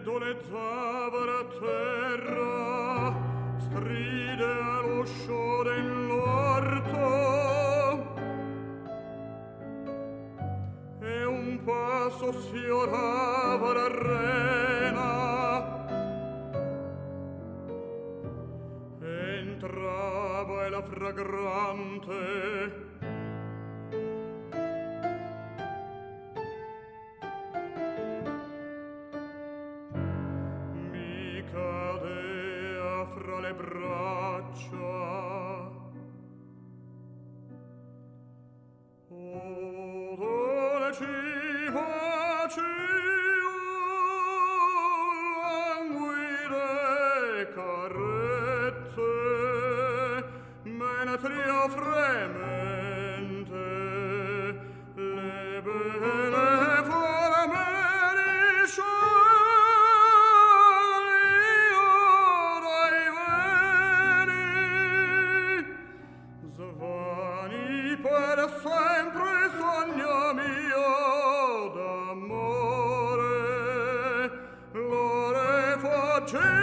doneggiava la terra, stride all'uscio dell'orto, e un passo sfiorava l'arena, entrava e la fragrante cadea fra le braccia. O dolci voci, languide carezze, menatria fremente, le belle forme risciate per sempre sogno mio d'amore, l'ore faceva